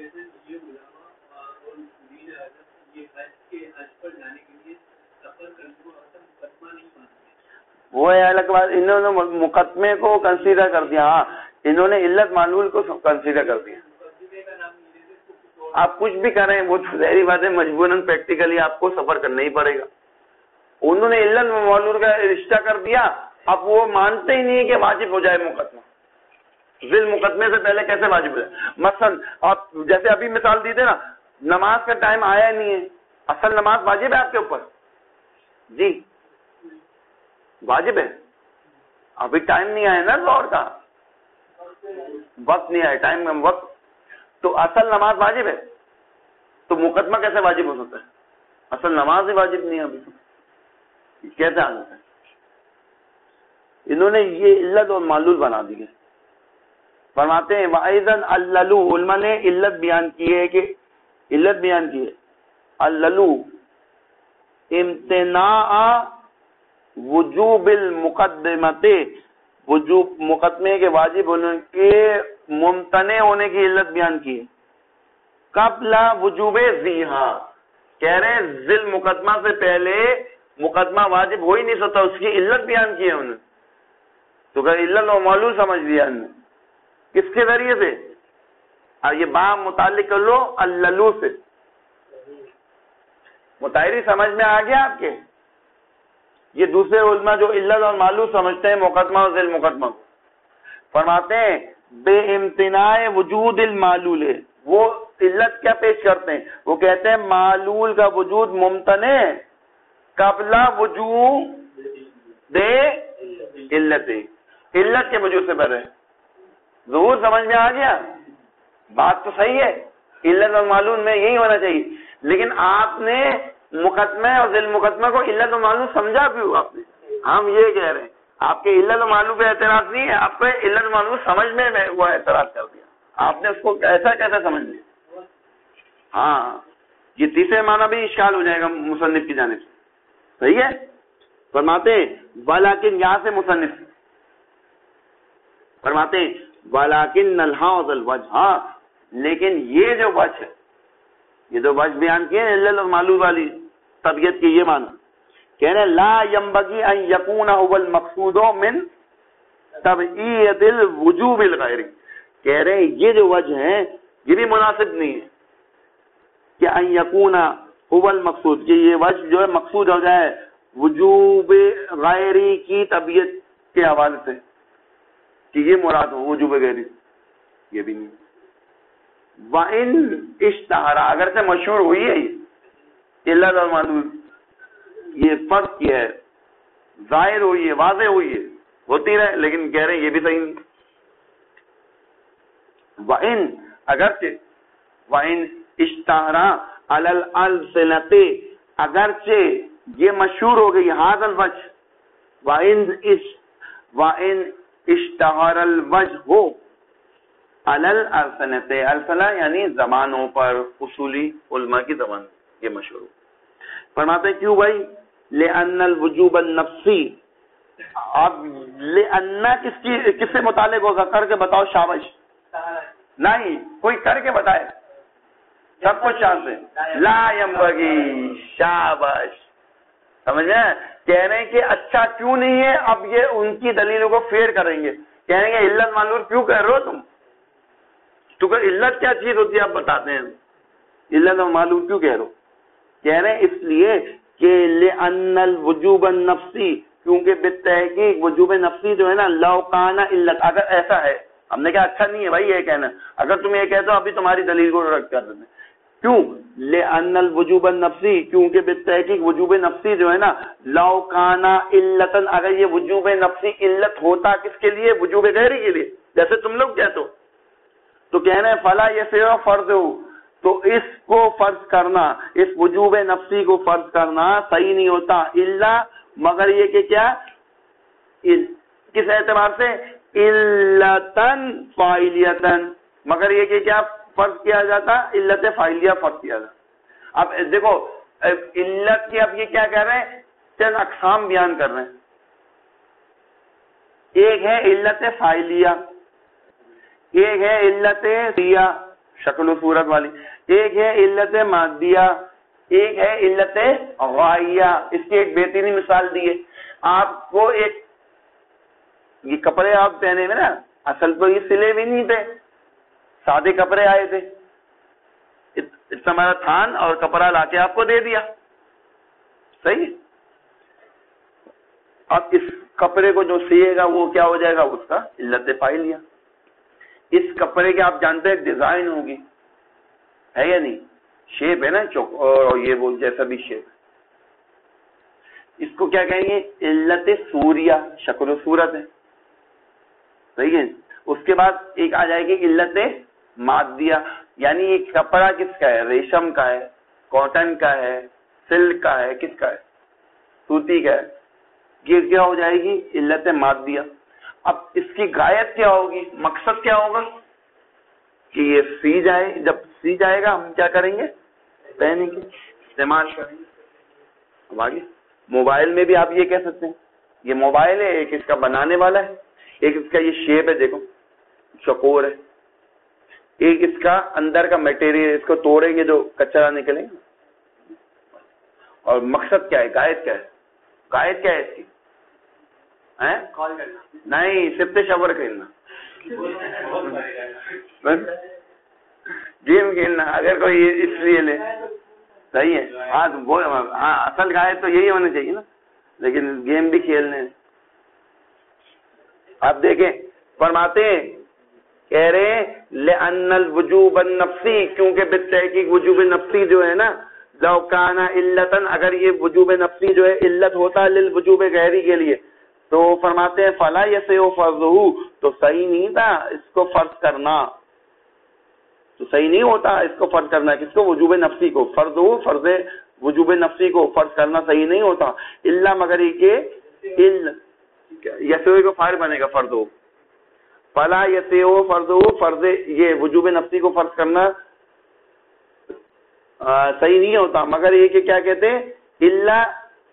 وہ ہے الگ بات. انہوں نے مقدمے کو کنسیڈر کر دیا. ہاں انہوں نے علت معلول کو کنسیڈر کر دیا. آپ کچھ بھی کریں وہ ظاہری بات ہے مجبوراً پریکٹیکلی آپ کو سفر کرنا ہی پڑے گا. انہوں نے علت معلول کا رشتہ کر دیا، اب وہ مانتے ہی نہیں کہ واجب ہو جائے مقدمہ. ذیل مقدمے سے پہلے کیسے واجب ہو جائے؟ مثلا آپ جیسے ابھی مثال دی تھے نا، نماز کا ٹائم آیا نہیں ہے، اصل نماز واجب ہے آپ کے اوپر؟ جی واجب ہے، ابھی ٹائم نہیں آیا نا ظہر کا، وقت نہیں آیا، ٹائم میں وقت، تو اصل نماز واجب ہے، تو مقدمہ کیسے واجب ہو سکتا ہے؟ اصل نماز ہی واجب نہیں ہے ابھی، تو کیسے آ سکتا ہے؟ انہوں نے یہ علت اور معلول بنا دی ہے. فرماتے ہیں وَأَيْضًا اللَّلُو، علماء نے علت بیان کی ہے کہ اللَّلُو امتناع وجوب المقدمت، وجوب مقدمے کے واجب ہونے کے ممتنع ہونے کی علت بیان کی ہے. قبل وجوب ذیہا، کہہ رہے ہیں ذیل مقدمہ سے پہلے مقدمہ واجب ہو ہی نہیں سکتا، اس کی علت بیان کی ہے انہوں نے. تو کہ علت و معلول سمجھ لیا انہوں نے. کس کے ذریعے سے؟ اور یہ با متعلق کر لو الللو سے. متحری سمجھ میں آ گیا آپ کے؟ یہ دوسرے علماء جو علت اور معلول سمجھتے ہیں مقدمہ اور ذیل مقدمہ کو، فرماتے ہیں بے امتناع وجود المعلول ہے. وہ علت کیا پیش کرتے ہیں؟ وہ کہتے ہیں معلول کا وجود ممتنع قبل وجود علت، علت کے وجود سے پہلے. ظہور سمجھ میں آ گیا؟ بات تو صحیح ہے، علت اور معلول میں یہی ہونا چاہیے، لیکن آپ نے مقدمہ اور ذیل مقدمہ کو علت و معلول سمجھا کیوں آپ نے؟ ہم یہ کہہ رہے ہیں آپ کے علت و معلول پہ اعتراض نہیں ہے، آپ کو علت و معلول سمجھ میں وہ اعتراض کر دیا، آپ نے اس کو ایسا کیسے سمجھ لیا؟ ہاں یہ تیسرے معنی بھی اشکال ہو جائے گا مصنف کی جانب سے. صحیح ہے. فرماتے ہیں ولیکن، یہاں سے مصنف فرماتے ہیں ولیکن الحاظ الوجہ، لیکن یہ جو وجہ ہے، یہ جو وجہ بیان کیے ہیں علت اور معلول والی طبیعت کی، یہ معنی کہہ رہے لا ينبغي ان يكون هو المقصود من تبعیت الوجوب الغیر، کہہ رہے ہیں یہ جو وجہ ہے یہ بھی مناسب نہیں ہے کہ ان يكون هو المقصود، کہ یہ وجہ جو ہے مقصود ہو جائے وجوب غیری کی طبیعت کے حوالے سے، کہ یہ مراد ہو وجوب غیری، یہ بھی نہیں. وَإِنْ اشتہر، اگر سے مشہور ہوئی ہے یہ علت اور معلول، یہ فرق کیا ہے، ظاہر ہوئی ہے، واضح ہوئی ہے، ہوتی رہے، لیکن کہہ رہے ہیں یہ بھی صحیح نہیں. وَإِنْ، اگرچہ وَإِنْ اشتہر عَلَى الْأَلْسِنَةِ، اگرچہ یہ مشہور ہو گئی هذا الوجہ، وَإِنْ اشتہر الوجہ عَلَى الْأَلْسِنَةِ، السنہ یعنی زبانوں پر، اصولی علماء کی زبان یہ مشہور ہو. فرماتے ہیں کیوں بھائی؟ لِأَنَّ الْوُجُوبَ النَّفْسِي، اب لِأَنَّ کس سے متعلق ہوگا؟ کر کے بتاؤ شابش. نہیں، کوئی کر کے بتائے، سب کچھ شان سے. لا ينبغي، شابش. سمجھیں؟ کہہ رہے ہیں کہ اچھا کیوں نہیں ہے. اب یہ ان کی دلیلوں کو فیڈ کریں گے، کہیں گے علت معلول کیوں کہہ رہے ہو تم؟ تو کہ علت کیا چیز ہوتی ہے آپ بتاتے ہیں، علت اور معلول کیوں کہہ رہے ہو؟ کہہ رہے ہیں اس لیے کہ لِأَنَّ الْوُجُوبَ النَّفْسِي، کیونکہ بالتحقیق وجوب نفسی جو ہے نا، لَوْ كَانَ علت، اگر ایسا ہے، ہم نے کہا اچھا نہیں ہے بھائی یہ کہنا، اگر تم یہ کہتے ہو ابھی تمہاری دلیل کو رد کر دیتے. کیوں؟ لِأَنَّ الْوُجُوبَ النَّفْسِي، کیونکہ بالتحقیق وجوب نفسی جو ہے نا، لَوْ كَانَ علتاً، اگر یہ وجوب نفسی علت ہوتا کس کے لیے؟ وجوب غیری کے لیے، جیسے تم لوگ کہتے ہو. تو کہنا ہے فلا یہ صرف فرض ہو، تو اس کو فرض کرنا، اس وجوب نفسی کو فرض کرنا صحیح نہیں ہوتا، الا مگر یہ کہ کیا، کس اعتبار سے؟ علتاً فاعلیتاً، مگر یہ کہ کیا فرض کیا جاتا؟ علت فاعلیہ فرض کیا جاتا. اب دیکھو علت کی، اب یہ کیا کہہ رہے ہیں؟ چند اقسام بیان کر رہے ہیں. ایک ہے علت فاعلیہ، ایک ہے علت سیہ شکل و صورت والی، ایک ہے علت مادیہ، ایک ہے علت غائیہ. اس کی ایک بہترین مثال دی ہے آپ کو. ایک یہ کپڑے آپ پہنے میں نا، اصل تو یہ سلے بھی نہیں تھے، سادے کپڑے آئے تھے، اتنا ہمارا تھان اور کپڑا لا کے آپ کو دے دیا. صحیح. اب اس کپڑے کو جو سیے گا وہ کیا ہو جائے گا؟ اس کا علت فاعلیہ. اس کپڑے کے آپ جانتے ہیں ڈیزائن ہوگی، ہے یا نہیں؟ شیپ ہے نا، اور یہ وہ جیسا بھی شیپ، اس کو کیا کہیں گے؟ علت سوریہ، شکل و صورت ہے. صحیح ہے. اس کے بعد ایک آ جائے گی علت مادیہ، یعنی یہ کپڑا کس کا ہے؟ ریشم کا ہے، کاٹن کا ہے، سلک کا ہے، کس کا ہے؟ سوتی کا ہے. یہ کیا ہو جائے گی؟ علت مادیہ. اب اس کی غایت کیا ہوگی؟ مقصد کیا ہوگا؟ کہ یہ سی جائے. جب سی جائے گا ہم کیا کریں گے؟ پہنیں گے، استعمال کریں گے. اب آگے موبائل میں بھی آپ یہ کہہ سکتے ہیں یہ موبائل ہے، ایک اس کا بنانے والا ہے، ایک اس کا یہ شیپ ہے، دیکھو چکور ہے، ایک اس کا اندر کا میٹیریل، اس کو توڑیں گے جو کچرا نکلے گا. اور مقصد کیا ہے؟ غایت کیا ہے؟ غایت کیا ہے اس کی؟ کال کرنا نہیں، صرف شاور کھیلنا، گیم کھیلنا. اگر کوئی اس لیے لے صحیح ہے. ہاں اصل غایت تو یہی ہونا چاہیے نا، لیکن گیم بھی کھیلنے. آپ دیکھیں فرماتے ہیں، کہہ رہے ہیں لأن الوجوب النفسی، کیونکہ بالتحقیق وجوب نفسی جو ہے نا، لو کان علتن، اگر یہ وجوب نفسی جو ہے علت ہوتا للوجوب غیری کے لیے، تو فرماتے ہیں فلا یصح فرضہ، تو صحیح نہیں تھا اس کو فرض کرنا، تو صحیح نہیں ہوتا اس کو فرض کرنا. کس کو؟ وجوب نفسی کو. فرض وجوب نفسی کو فرض کرنا صحیح نہیں ہوتا. الا مگر یہ کہ یسوع کو فاعل بنے گا فرض ہو. فلا یسوع فرض ہو، فرض یہ وجوب نفسی کو فرض کرنا صحیح نہیں ہوتا، مگر یہ کہ کیا کہتے ہیں؟ الا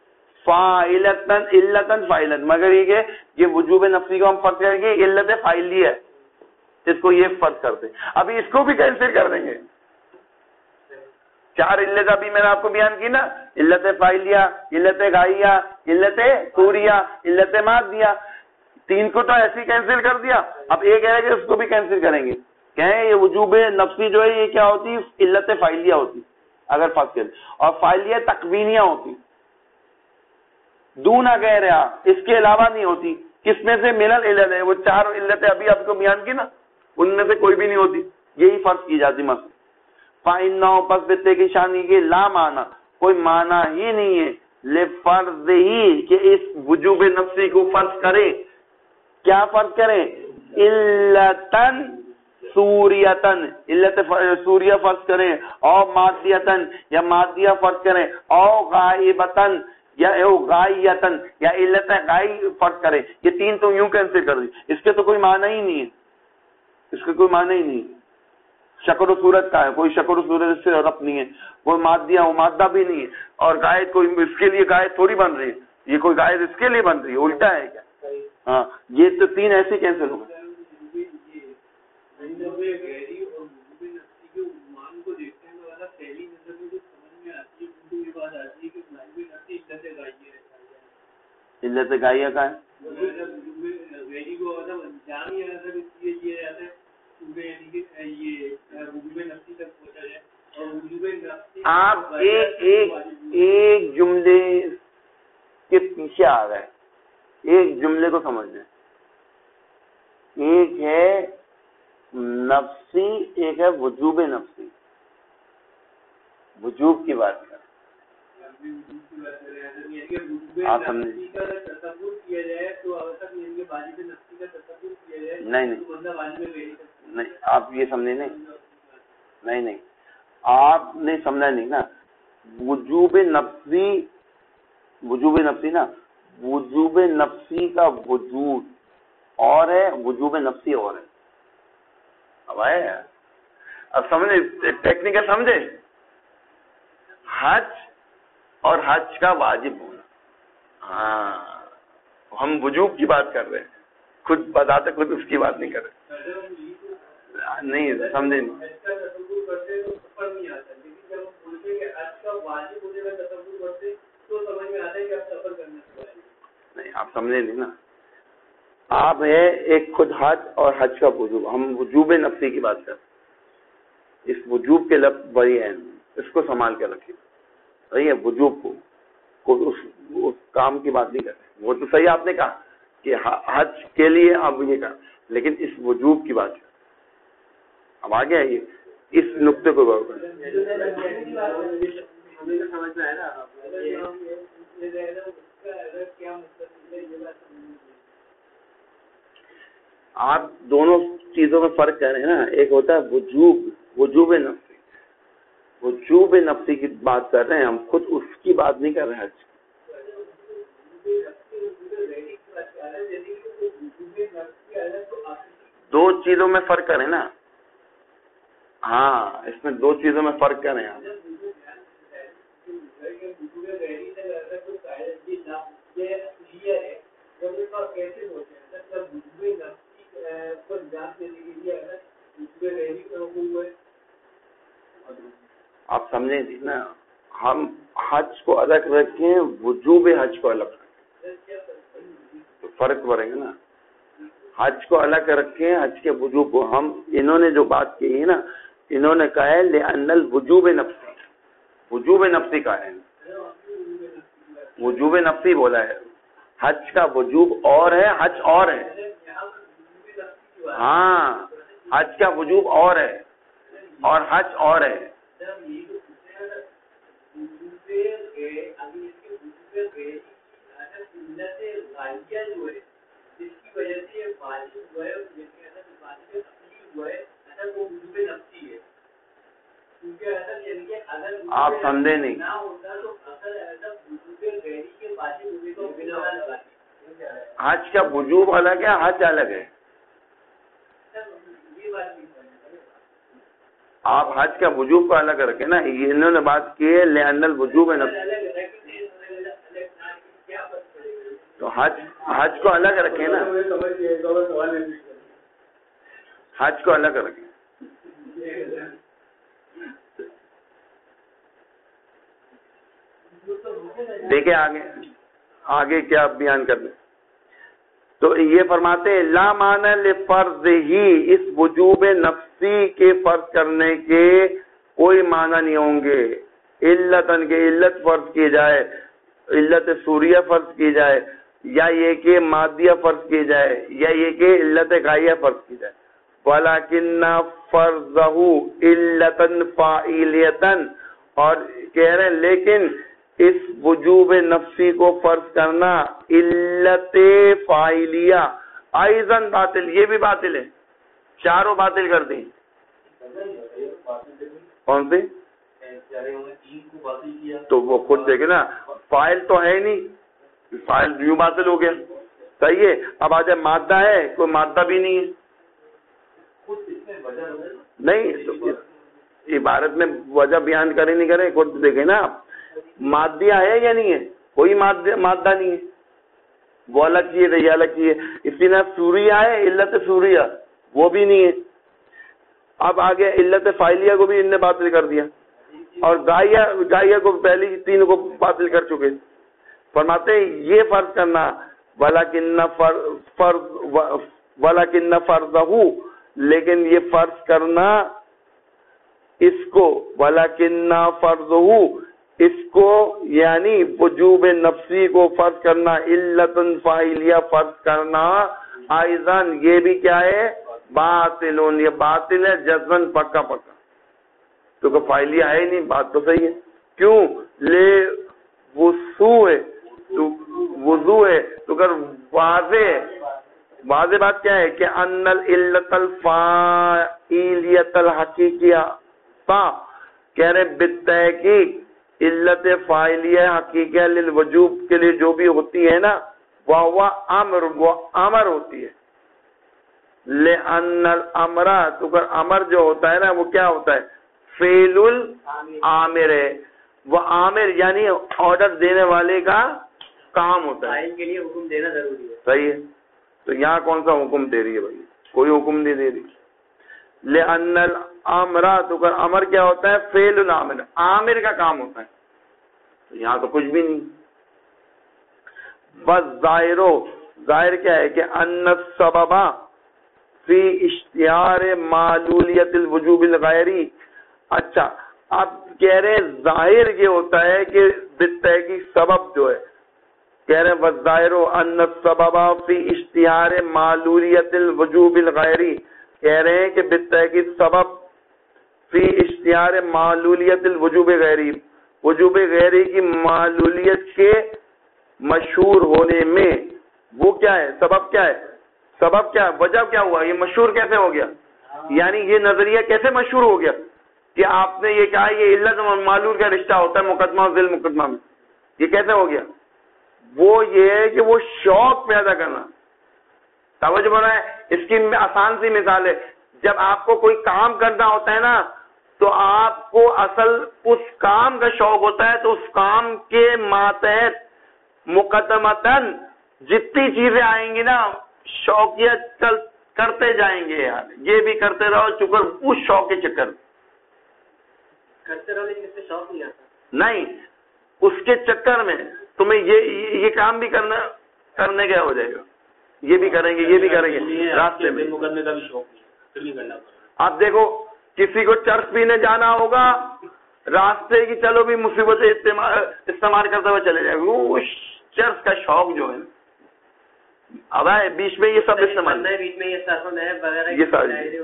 علتن فاعلن، مگر یہ کہ یہ وجوب نفسی کو ہم فرض کریں گے علت فاعلیہ ہے، اس کو یہ فرض کرتے. ابھی اس کو بھی کینسل کر دیں گے. 4 علت ابھی میں نے آپ کو بیان کی نا، علت فاعلیہ، علت غائیہ، علت سوریہ، علت مادیہ. 3 کو تو ایسے ہی کینسل کر دیا، اب ایک ہے کہ اس کو بھی کینسل کریں گے. کہیں یہ وجوب نفسی جو ہے یہ کیا ہوتی؟ علت فاعلیہ ہوتی اگر فرض کریں، اور فاعلیہ تکوینیہ ہوتی، دون غیر، اس کے علاوہ نہیں ہوتی. کس میں سے؟ من العلت ہے. وہ 4 علتیں ابھی آپ کو بیان کی نا، ان میں سے کوئی بھی نہیں ہوتی، یہی فرض کی جاتی. مثلا فَإِنَّهُ پس بتے کی شانی کے لا معنی، کوئی معنی ہی نہیں ہے، لفرض ہی کہ اس وجوب نفسی کو فرض کریں. کیا فرض کریں؟ علتن سوریتن، علت سوریہ فرض کریں، اور مادیتن یا مادیہ فرض کریں، اور غائبتن یا غائیتن یا علت غائی فرض کریں. یہ 3 تو یوں کینسل کر دی، اس کے تو کوئی معنی ہی نہیں ہے، اس کا کوئی معنی ہی نہیں. شکل و صورت کا ہے، کوئی شکل و صورت اس سے ربط نہیں ہے، کوئی مادیہ وہ مادہ بھی نہیں ہے، اور غائب کوئی اس کے لیے غائب تھوڑی بن رہی ہے، یہ کوئی غائب اس کے لیے بن رہی ہے، الٹا ہے کیا؟ ہاں یہ تو 3 ایسے کینسل ہو گئے. علت غائیہ کا ہے، آپ ایک جملے کے پیچھے آ گئے، ایک جملے کو سمجھ لیں. ایک ہے نفسی، ایک ہے وجوب نفسی. وجوب کی بات کر آپ سمجھیں. نہیں آپ یہ سمجھے نہیں آپ نے سمجھا نہیں نا. وجوب نفسی نا، وجوب نفسی کا وجود اور ہے، وجوب نفسی اور ہے. اب آئے، اب سمجھے ٹیکنیکل سمجھے. حج اور حج کا واجب ہونا، ہاں ہم وجوب کی بات کر رہے ہیں، خود بتاتے خود اس کی بات نہیں کر رہے. نہیں سمجھے نہیں. نہیں آپ سمجھے نہیں نا. آپ ہے ایک خود حج اور حج کا وجوب، ہم وجوب نفسی کی بات کریں. اس وجوب کے لفظ بڑی ہیں، اس کو سنبھال کے رکھیے. صحیح ہے، وجوب کو کوئی اس کام کی بات نہیں کرتے. وہ تو صحیح آپ نے کہا کہ حج کے لیے اب یہ کہا, لیکن اس وجوب کی بات اب آگے آئیے اس نقطے کو غور کریں. آپ دونوں چیزوں میں فرق کر رہے ہیں نا. ایک ہوتا ہے وجوب نفسی, وجوب نفسی کی بات کر رہے ہیں ہم, خود اس کی بات نہیں کر رہے ہیں. دو چیزوں میں فرق کریں نا. ہاں اس میں دو چیزوں میں فرق کریں آپ. آپ سمجھیں جی نا, ہم حج کو الگ رکھیں, وجوب حج کو الگ رکھیں, تو فرق پڑے گا نا. حج کو الگ رکھیں, حج کے وجوب کو. ہم انہوں نے جو بات کی ہے نا, انہوں نے کہا ہے لأن الوجوب نفسی, وجوب نفسی کہا ہے, وجوب نفسی بولا ہے. حج کا وجوب اور ہے, حج اور ہے. ہاں حج کا وجوب اور ہے اور حج اور ہے. آپ سمجھے نہیں, حج کا وجوب الگ ہے, حج الگ ہے. آپ حج کا وجوب کو الگ رکھیں نا. انہوں نے بات کی ہے لأن الوجوب نفسی, تو حج کو الگ رکھیں نا, حج کو الگ رکھیں. دیکھیں آگے کیا بیان کر دیں. تو یہ فرماتے ہیں لا معنی لفرض ہی, اس وجوب نفسی کے فرض کرنے کے کوئی معنی نہیں ہوں گے. علتن کے علت فرض کی جائے, علت سوریہ فرض کی جائے, یا یہ کہ مادیہ فرض کی جائے, یا یہ کہ علت غائیہ فرض کی جائے. ولیکن فرضہ علتن فاعلیتن, اور کہہ رہے ہیں لیکن اس وجوب نفسی کو فرض کرنا علت فاعلیہ ایضاً باطل, یہ بھی باطل ہے. چاروں باطل کر دیں. کون سی؟ تو وہ خود دیکھے نا, فاعل تو ہے نہیں, فاعل یوں باطل ہو گیا. صحیح ہے. اب آ جائے مادہ ہے, کوئی مادہ بھی نہیں ہے. نہیں تو عبارت میں وجہ بیان کرے نہیں کرے, خود دیکھیں نا آپ. مادیہ ہے یا نہیں ہے؟ کوئی مادہ نہیں ہے. وہ الگ چیز ہے, یہ الگ چیز ہے. اسی طرح سوریہ ہے, علت سوریہ, وہ بھی نہیں ہے. اب آگے علت فاعلیہ کو بھی ان نے باطل کر دیا, اور غائیہ کو پہلی تین کو باطل کر چکے. فرماتے ہیں یہ فرض کرنا ولیکن فرضہ, لیکن یہ فرض کرنا اس کو, ولیکن فرضہ اس کو, یعنی وجوب نفسی کو فرض کرنا, علت فاعلیہ فرض کرنا, ایضاً یہ بھی کیا ہے باطلون, یہ باطل ہے جزمن, پکا پکا. تو کہ فاعلیہ ہے نہیں, بات تو صحیح ہے. کیوں؟ لے وضو ہے تو اگر واضح بات کیا ہے کہ ان العلت الفاعلیت الحقیقیہ, کہہ رہے بالتحقیق علت فاعلیہ حقیقیہ للوجوب کے لیے جو بھی ہوتی ہے نا, وہ امر ہوتی ہے. لأن الامر, تو اگر امر جو ہوتا ہے نا وہ کیا ہوتا ہے, فعل العامر ہے. وہ عامر یعنی آرڈر دینے والے کا کام ہوتا ہے. کے لیے حکم دینا ضروری ہے. صحیح ہے. تو یہاں کون سا حکم دے رہی ہے بھائی؟ کوئی حکم نہیں دے رہی. لأن الامر, تو اگر امر کیا ہوتا ہے, فعل العامر, عامر کا کام ہوتا ہے. تو یہاں تو کچھ بھی نہیں. بس ظاہر کیا ہے کہ ان السبب فی اشتہار معلولیت الوجوب الغیری. اچھا, آپ کہہ رہے ہیں ظاہر یہ ہوتا ہے کہ بالتحقیق سبب جو ہے، کہہ رہے ہیں والظاہر ان السبب فی اشتہار معلولیت الوجوب الغیری، کہہ رہے ہیں کہ بالتحقیق سبب فی اشتہار معلولیت الوجوب غیری، وجوب غیری کی معلولیت کے مشہور ہونے میں وہ کیا ہے، سبب کیا ہے، سبب کیا ہے، وجہ کیا ہوا، یہ مشہور کیسے ہو گیا، یعنی یہ نظریہ کیسے مشہور ہو گیا کہ آپ نے یہ کہا یہ علت و معلول کا رشتہ ہوتا ہے مقدمہ اور ذیل مقدمہ میں، یہ کیسے ہو گیا؟ وہ یہ ہے کہ وہ شوق پیدا کرنا، توجہ بنائیں، اس کی آسان سی مثال ہے، جب آپ کو کوئی کام کرنا ہوتا ہے نا تو آپ کو اصل اس کام کا شوق ہوتا ہے، تو اس کام کے ماتحت مقدمتاً جتنی چیزیں آئیں گی نا شوقیت کرتے جائیں گے، یار یہ بھی کرتے رہو چکر اس شوق کے چکر کرتے رہو، لیکن اس سے شوق نہیں آتا، نہیں اس کے چکر میں تمہیں یہ کام بھی کرنے کا ہو جائے گا، یہ بھی کریں گے یہ بھی کریں گے، راستے میں کرنے کا بھی شوق نہیں کرنا پڑے۔ آپ دیکھو کسی کو چرس پینے جانا ہوگا، راستے کی چلو بھی مصیبتیں استعمال کرتے ہوئے چلے جائیں گے، وہ چرس کا شوق جو ہے اب ہے بیچ میں یہ سب استعمال ہے، بیچ میں یہ سرفن ہے وغیرہ، یہ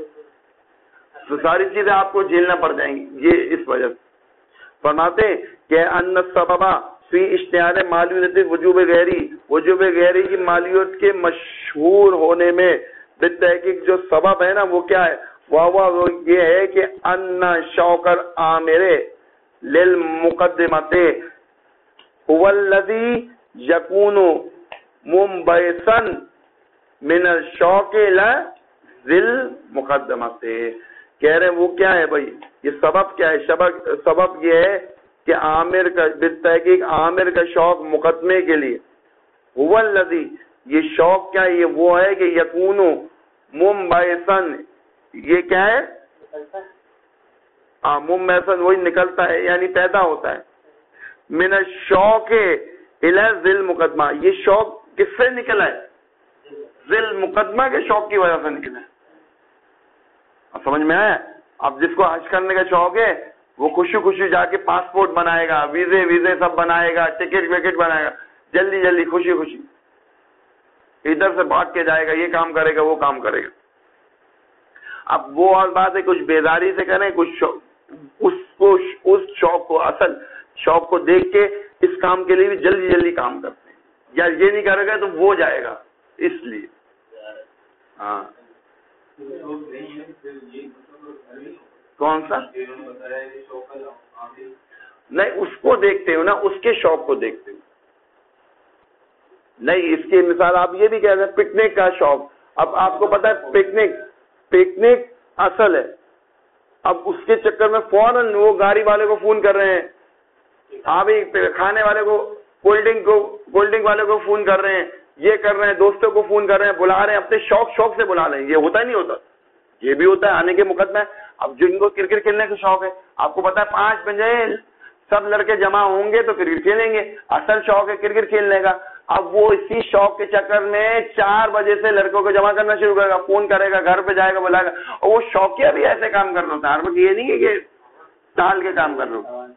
ساری چیزیں آپ کو جھیلنا پڑ جائیں گی، یہ اس وجہ سے فرماتے کہ ان السبب فی اشتہار معلولیت وجوب غیری، وجوب غیری کی معلولیت کے مشہور ہونے میں بالتحقیق جو سبب ہے نا وہ کیا ہے، وہ یہ ہے کہ ان شوقر عامر للمقدمت هو الذی یکون منبعثا من الشوق الى ذی المقدمت، کہہ رہے ہیں وہ کیا ہے بھائی، یہ سبب کیا ہے، سبب یہ ہے کہ عامر کا بالتحقیق عامر کا شوق مقدمے کے لیے، هو الذی یہ شوق کیا ہے، یہ وہ ہے کہ یکون منبعثا، یہ کیا ہے منبعثا وہی نکلتا ہے یعنی پیدا ہوتا ہے، من الشوق الی ذی المقدمہ، یہ شوق کس سے نکلا ہے، ذی المقدمہ کے شوق کی وجہ سے نکلا ہے، اب سمجھ میں آیا؟ اب جس کو حج کرنے کا شوق ہے وہ خوشی خوشی جا کے پاسپورٹ بنائے گا، ویزے سب بنائے گا، ٹکٹ وکٹ بنائے گا، جلدی خوشی خوشی ادھر سے بھاگ کے جائے گا، یہ کام کرے گا وہ کام کرے گا۔ اب وہ اور بات ہے کچھ بیداری سے کریں، کچھ اس شوق کو اصل شوق کو دیکھ کے اس کام کے لیے بھی جلدی کام کرتے ہیں، یا یہ نہیں کرے گا تو وہ جائے گا، اس لیے ہاں کون سا نہیں اس کو دیکھتے ہو نا، اس کے شوق کو دیکھتے ہو، نہیں اس کی مثال آپ یہ بھی کہہ رہے ہیں پکنک کا شوق، اب آپ کو پتا ہے پکنک اصل ہے، اب اس کے چکر میں فوراً وہ گاڑی والے کو فون کر رہے ہیں، آپ کھانے والے کو کولڈ ڈرنک والے کو فون کر رہے ہیں، یہ کر رہے ہیں، دوستوں کو فون کر رہے ہیں، بلا رہے ہیں، اپنے شوق سے بلا رہے ہیں، یہ ہوتا ہی نہیں ہوتا، یہ بھی ہوتا ہے آنے کے مقدمہ ہے۔ اب جن کو کرکٹ کھیلنے کا شوق ہے، آپ کو پتا ہے 5 بجے سب لڑکے جمع ہوں گے تو کرکٹ کھیلیں گے، اصل شوق ہے کرکٹ کھیلنے کا، اب وہ اسی شوق کے چکر میں 4 بجے سے لڑکوں کو جمع کرنا شروع کرے گا، فون کرے گا، گھر پہ جائے گا، بلائے گا، اور وہ شوقیہ بھی ایسے کام کر رہا ہوتا ہے، ہر وقت یہ نہیں ہے کہ ٹال کے کام کر رہا ہوتا ہے۔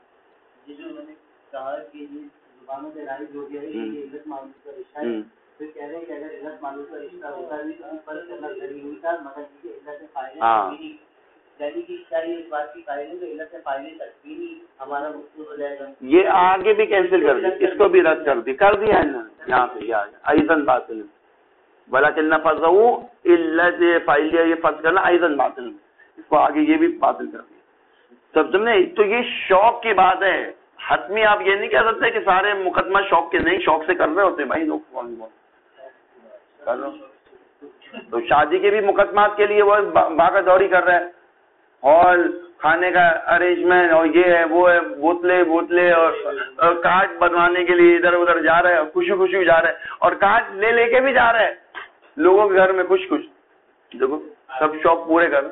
زبانوں سے راضی ہو گیا ہے کہ عزت معلوم کا رشتہ ہے، پھر کہہ رہے ہیں کہ اگر عزت معلوم کا رشتہ ہوتا بھی تو فرض کرنا ضروری ہوتا، مگر یہ عزت سے فائدے نہیں، یعنی کہ چاہیے اس بات کی قائل ہے کہ عزت سے فائدے تک بھی نہیں ہمارا مقصود ہو جائے گا، یہ آگے بھی کینسل کر دی، اس کو بھی رد کر دیا ہے نا، یہاں پہ یہ آ گیا ایزن باطل، ولیکن نفذوا علت فاعلیہ، یہ فرض کرنا ایزن باطل، اس کو آگے یہ بھی باطل کر دیا، سب سمجھے؟ تو یہ شوق کی بات ہے، حتمی آپ یہ نہیں کہہ سکتے کہ سارے مقدمہ شوق کے نہیں، شوق سے کر رہے ہوتے ہیں بھائی لوگ، کر رہے تو شادی کے بھی مقدمات کے لیے وہ بھاگا دوڑی کر رہے ہیں، ہال کھانے کا ارینجمنٹ اور یہ ہے وہ ہے، بوتلیں اور کارڈ بنوانے کے لیے ادھر ادھر جا رہے ہیں، خوشی جا رہے ہیں، اور کارڈ لے کے بھی جا رہے ہیں لوگوں کے گھر میں خوش دیکھو سب شوق پورے کر،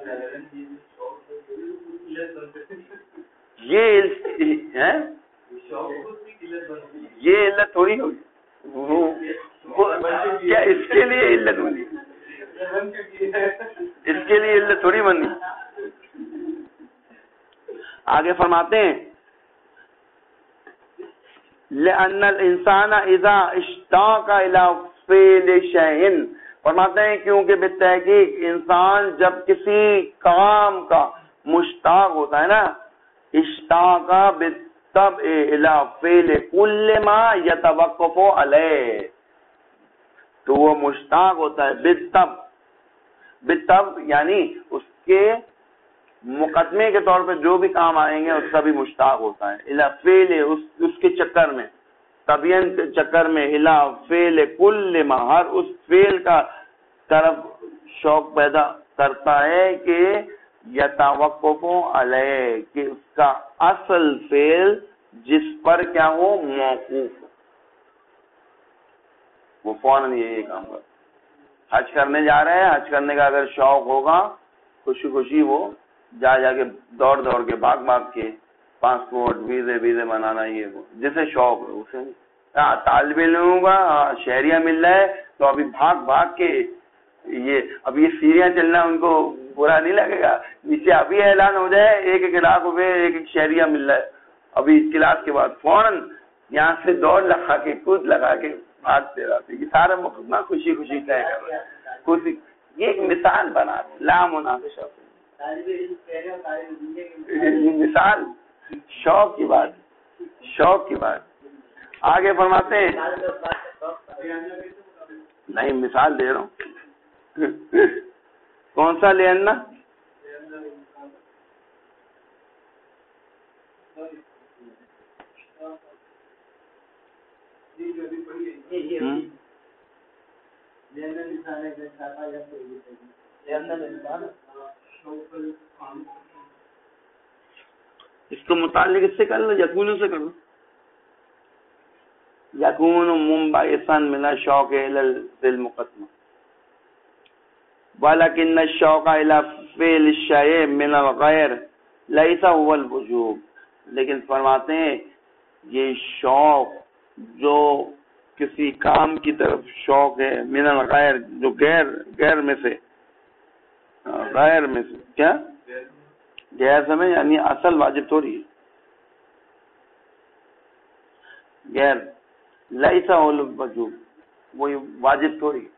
یہ علت تھوڑی ہوگی، کیا اس کے لیے علت بنی، اس کے لیے علت تھوڑی بنی، آگے فرماتے ہیں لأن الانسان اذا اشتاق الى فعل شيء، فرماتے ہیں کیونکہ بالتحقیق انسان جب کسی کام کا مشتاق ہوتا ہے نا، اشتاق بالطبع الى فعل كل ما يتوقف علیہ، تو وہ مشتاق ہوتا ہے بالطبع یعنی اس کے مقدمے کے طور پہ جو بھی کام آئیں گے اس کا بھی مشتاق ہوتا ہے، الا فعل اس کے چکر میں، طبیعت کے چکر میں، الا فعل کل ما، ہر اس فعل کا طرف شوق پیدا کرتا ہے کہ یتوقف علیہ، کہ اس کا اصل فعل جس پر کیا ہو موقوف، وہ فوراً یہ کام کر. حج کرنے جا رہے ہیں، حج کرنے کا اگر شوق ہوگا خوشی خوشی وہ جا کے دوڑ کے بھاگ کے پاسپورٹ ویزے بنانا، یہ وہ جسے شوق ہے اسے. طالب علموں کا شہریہ مل رہا ہے تو ابھی بھاگ کے اب یہ سیریاں چلنا ان کو برا نہیں لگے گا. نیچے ابھی اعلان ہو جائے 1,00,000 روپے ایک شہریہ مل رہا ہے، ابھی کلاس کے بعد فوراً یہاں سے دوڑ لگا کے کود لگا کے بھاگتے رہتے، یہ سارا مقدمہ خوشی طے کر رہا ہے. خوشی یہ ایک مثال بنا لا مناقشہ، مثال شوق کی بات. آگے فرماتے ہیں، نہیں مثال دے رہا ہوں. کون سا لے آنا؟ اس کو متعلق اس سے کر لو، یقون سے کر لو. یقون منبعثا من الشوق الى المقدمہ، ولكن الشوق الى فعل الشيء من الغير ليس هو الوجوب. لیکن فرماتے ہیں یہ شوق جو کسی کام کی طرف شوق ہے، من الغیر جو غیر میں سے کیا غیر سمجھ یعنی اصل واجب تھوڑی ہے، غیر لیسا الوجوب وہ واجب تھوڑی ہے.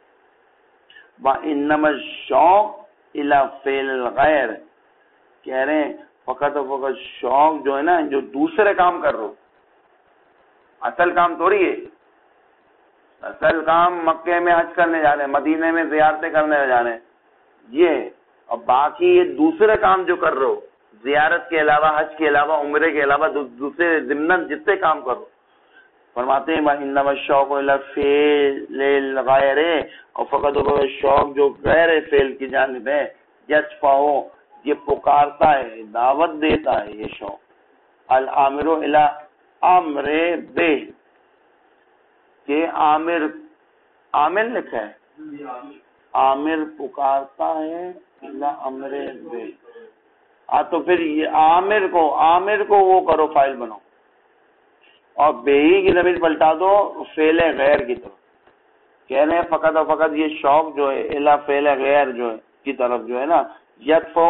وانما الشوق الى فعل الغیر، کہہ رہے ہیں فقط شوق جو ہے نا جو دوسرے کام کر رہے ہو، اصل کام تھوڑی ہے. اصل کام مکے میں حج کرنے جا رہے ہیں، مدینے میں زیارتیں کرنے جا رہے ہیں، یہ. اور باقی یہ دوسرے کام جو کر رہے ہو، زیارت کے علاوہ، حج کے علاوہ، عمرے کے علاوہ دوسرے ضمن جتنے کام کرو، فرماتے ہیں انما الشوق الی فعل الغیر، اور فقط شوق جو غیر فعل کی جانب ہے، یشفع یہ پکارتا ہے، دعوت دیتا ہے. یہ شوق الامر الی امر بہ، کہ عامر لکھا ہے، عامر پکارتا ہے الی امر بہ. تو پھر یہ عامر کو وہ کرو فائل بناؤ، اور بے کی ضمیر پلٹا دو فعل غیر کی طرف. کہہ رہے ہیں فقط اور فقط یہ شوق جو ہے الی فعل غیر جو ہے کی طرف جو ہے نا، یدفع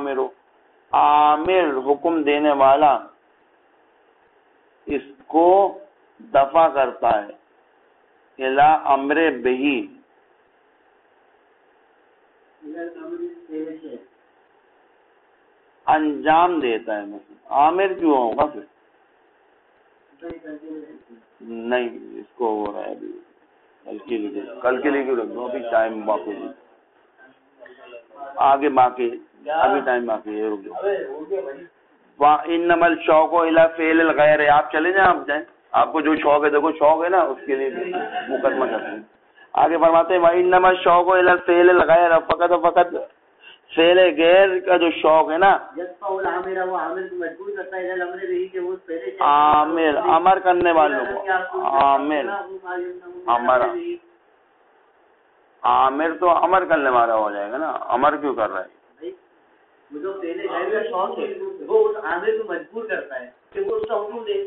عامر حکم دینے والا اس کو دفع کرتا ہے، الی امر بہی انجام دیتا ہے. مثلا عامر کیوں ہوگا پھر؟ نہیں اس کو ہو رہا ہے ابھی کل کے لیے کیوں رکھ دو، ابھی ٹائم باقی آگے باقی ابھی ٹائم باقی ہے، رک دو. انما الشوق الی فعل الغیر، آپ چلے جائیں، آپ جائیں، آپ کو جو شوق ہے، دیکھو شوق ہے نا اس کے لیے مقدمہ کرتے ہیں. آگے فرماتے ہیں انما الشوق الی فعل الغیر، فقط فقط فعل غیر کا جو شوق ہے نا، عامر امر کرنے والوں کو، عامر تو امر کرنے والا ہو جائے گا نا، امر کیوں کر رہا ہے؟ جو پہلے غیر کا شوق ہے وہ اس عامر کو مجبور کرتا ہے کہ وہ اس کا حکم دے.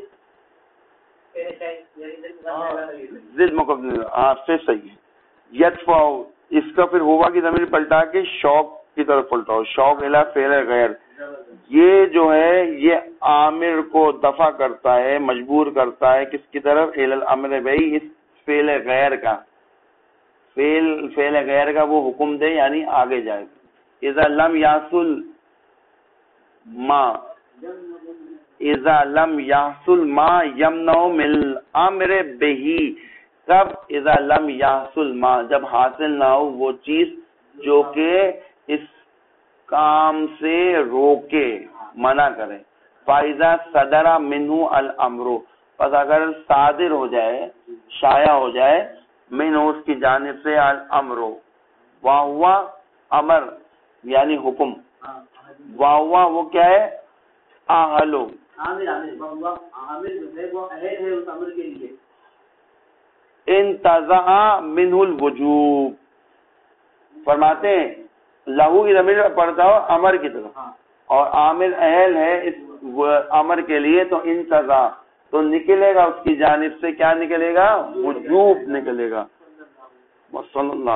ضد مقدم سے صحیح ہے. یدفع اس کا پھر ہوا کی ضمیر پلٹا کے شوق کی طرف پلٹاؤ، شوق الی فعل غیر یہ جو ہے یہ عامر کو دفع کرتا ہے، مجبور کرتا ہے کس کی طرف؟ الی الامر بھائی اس فعل غیر کا، فعل غیر کا وہ حکم دے یعنی آگے جائے. اذا لم یحصل ما یمنع من الامر بہ، کب؟ اذا لم یحصل ما، جب حاصل نہ ہو وہ چیز جو کہ اس کام سے روکے، منع کرے. فاذا صدر منہ الامر، پس اگر صادر ہو جائے، شائع ہو جائے، منہ اس کی جانب سے الامر، وہو امر یعنی حکم، وہو وہ کیا ہے؟ اہلو، عامر جو ہے وہ اہل ہے اس امر کے لیے. انتزع منہ الوجوب، فرماتے ہیں لہو کی ضمیر پڑھتا ہو امر کی طرف، اور عامل اہل ہے اس امر کے لیے، تو انتزع تو نکلے گا اس کی جانب سے، کیا نکلے گا؟ وجوب نکلے گا. صلی اللہ